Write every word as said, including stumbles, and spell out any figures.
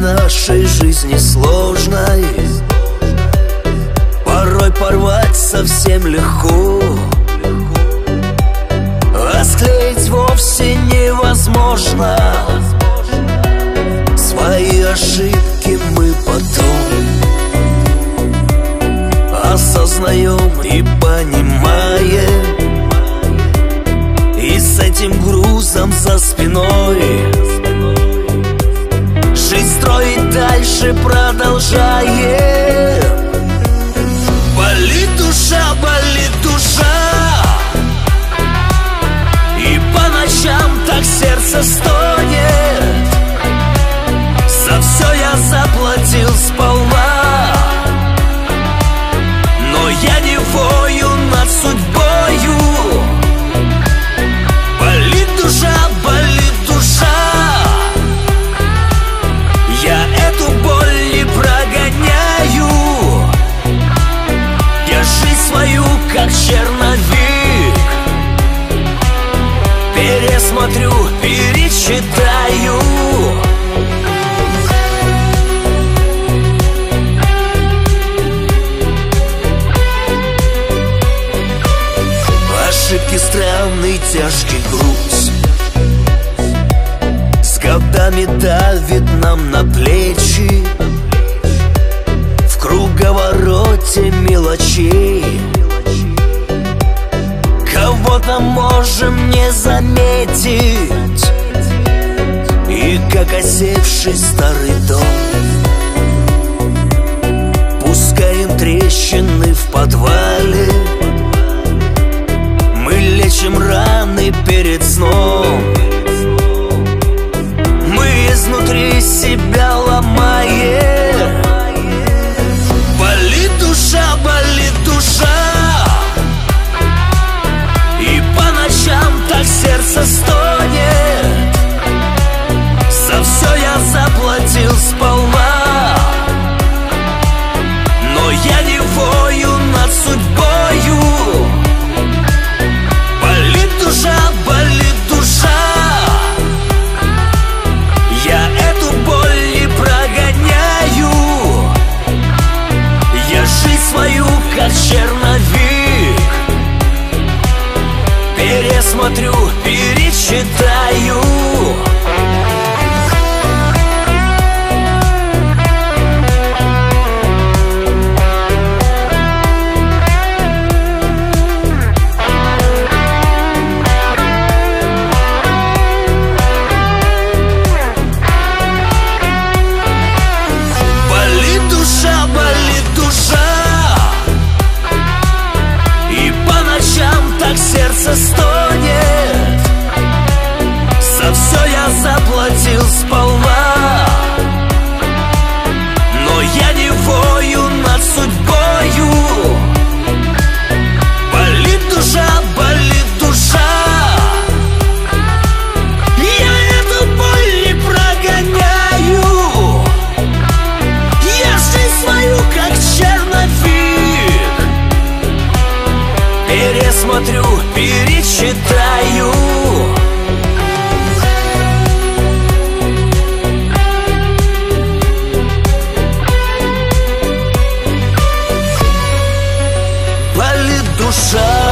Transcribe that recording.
нашей жизни сложной порой порвать совсем легко, а склеить вовсе невозможно. Свои ошибки мы потом осознаем и понимаем, и с этим грузом за спиной жизнь строить дальше продолжаем. Болит душа, болит душа, и по ночам так сердце стонет. За все я заплатил сполна, но я не вою над судьбою. Болит душа, болит душа, я эту боль не прогоняю. Я жизнь свою, как черновик, пересмотрю, перечитаю. Ошибки, странный тяжкий груз с годами давит нам на плечи. В круговороте мелочей кого-то можем не заметить, и как осевший старый дом пускаем трещины в подвале. Мы лечим раны перед сном, мы изнутри себя ломаем. Болит душа, болит душа, и по ночам так сердце стонет. За все я заплатил сполна, но я не вою над судьбою. Болит душа, болит душа, я эту боль не прогоняю. Я жизнь свою, как черновик, пересмотрю, перечитаю. Болит душа, болит душа, и по ночам так сердце стонет. За все я заплатил сполна, но я не вою над судьбою. Болит душа, болит душа, я эту боль не прогоняю. Я жизнь свою, как черновик, пересмотрю, перечитаю. Болит душа,